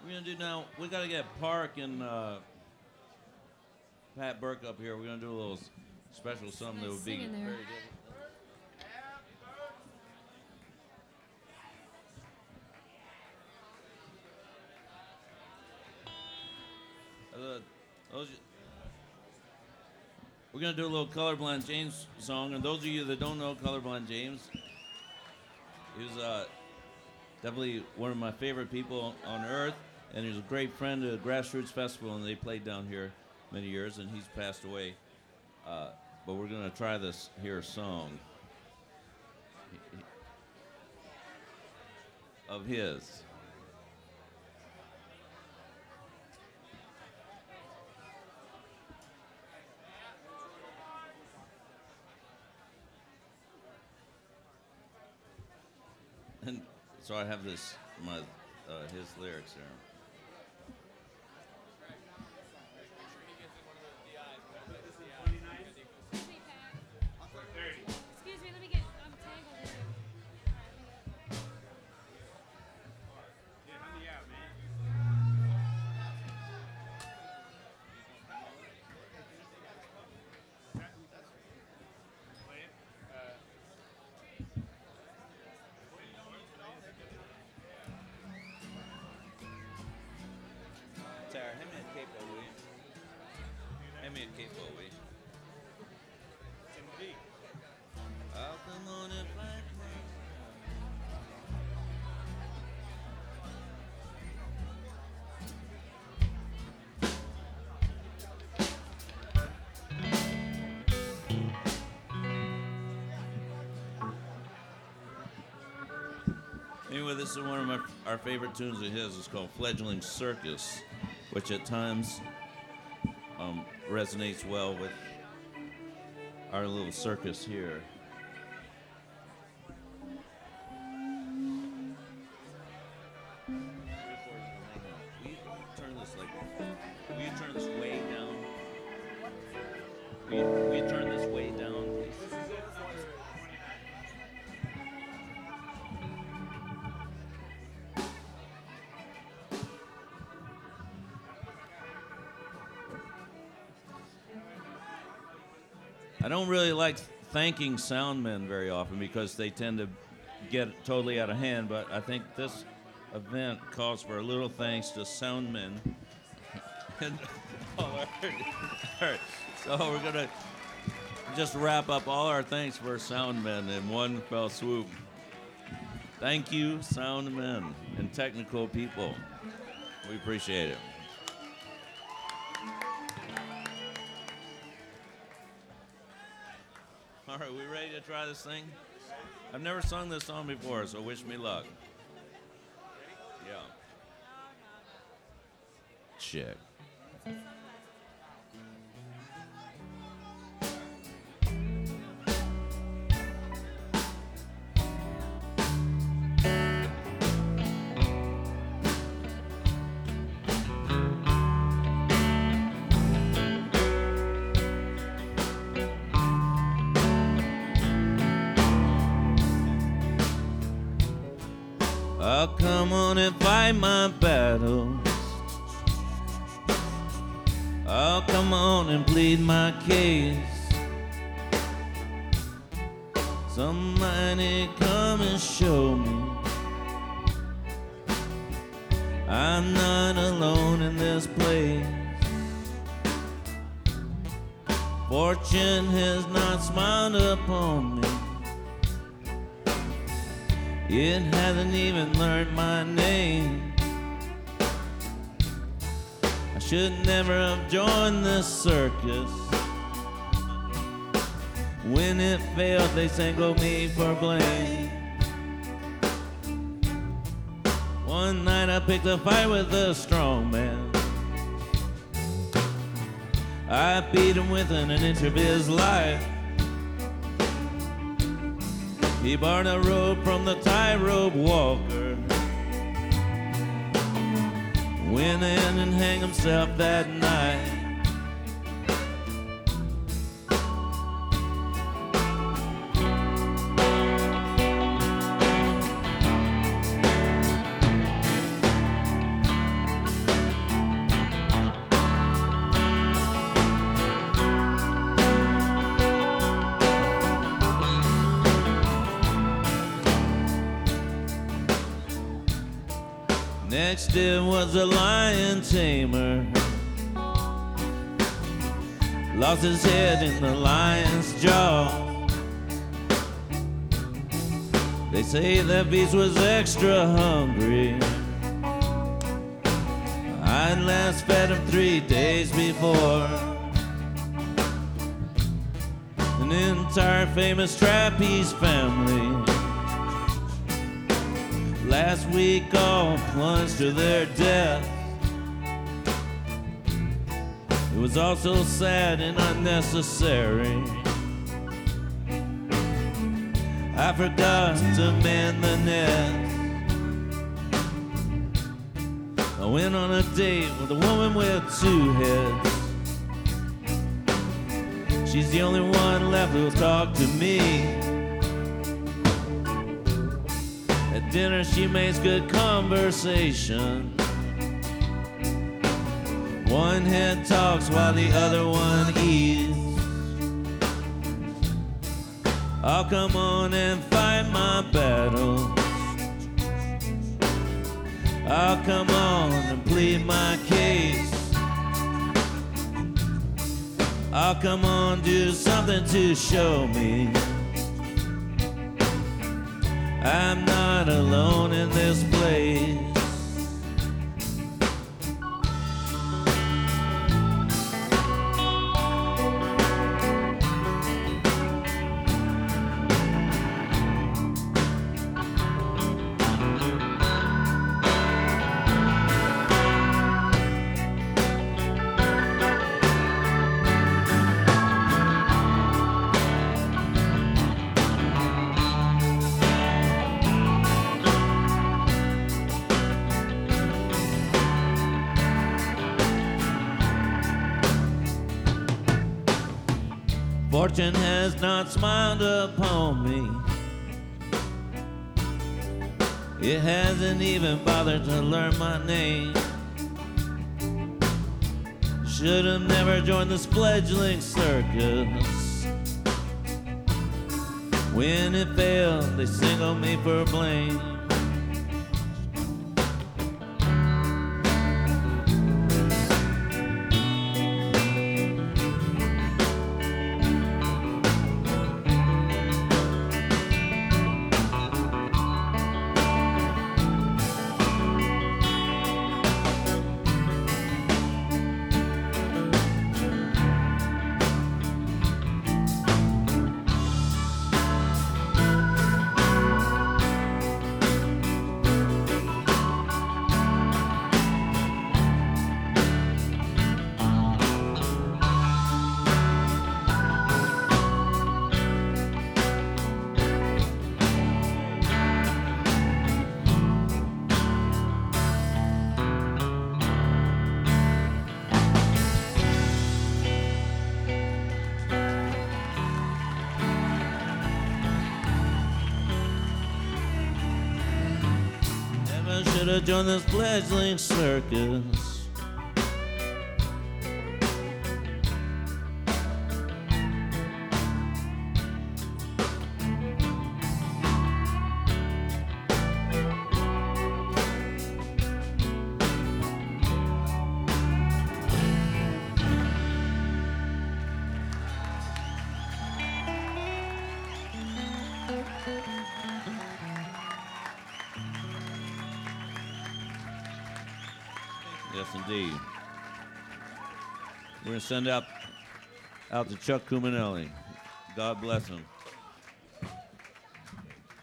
We're gonna do now. We gotta get Park and Pat Burke up here. We're gonna do a little special something that would be Singing very there. different. Those, we're gonna do a little Colorblind James song, and those of you that don't know Colorblind James, he was definitely one of my favorite people on earth, and he was a great friend at Grassroots Festival, and they played down here many years, and he's passed away. But we're gonna try this here song of his. And so I have this, his lyrics there. Excuse me, let me get tangled here. Tara, hand me a capo, will you? Hand me a capo, will you? I'll come on and fight Anyway, this is one of our favorite tunes of his. It's called Fledgling Circus, which at times resonates well with our little circus here. Will you turn this will you turn this way down? Will you turn this way down, please? I don't really like thanking sound men very often because they tend to get totally out of hand, but I think this event calls for a little thanks to sound men. And, all right. So we're going to just wrap up all our thanks for sound men in one fell swoop. Thank you, sound men and technical people. We appreciate it. All right, we ready to try this thing? I've never sung this song before, so wish me luck. Yeah. Check. I'll come on and fight my battles. I'll come on and plead my case. Somebody come and show me I'm not alone in this place. Fortune has not smiled upon me. It hasn't even learned my name. I should never have joined this circus. When it failed, they singled me for blame. One night I picked a fight with a strong man. I beat him within an inch of his life. He borrowed a rope from the tightrope walker. Went in and hung himself that night. Next it was a lion tamer. Lost his head in the lion's jaw. They say that beast was extra hungry. I'd last fed him 3 days before. An entire famous trapeze family last week all plunged to their death. It was all so sad and unnecessary. I forgot to mend the net. I went on a date with a woman with 2 heads. She's the only one left who'll talk to me. At dinner she makes good conversation. One head talks while the other one eats. I'll come on and fight my battles. I'll come on and plead my case. I'll come on, do something to show me I'm not alone in this place. Fortune has not smiled upon me. It hasn't even bothered to learn my name. Should have never joined this fledgling circus. When it failed, they singled me for blame. Should have joined this fledgling circus. Yes, indeed. We're going to send out to Chuck Cuminelli. God bless him.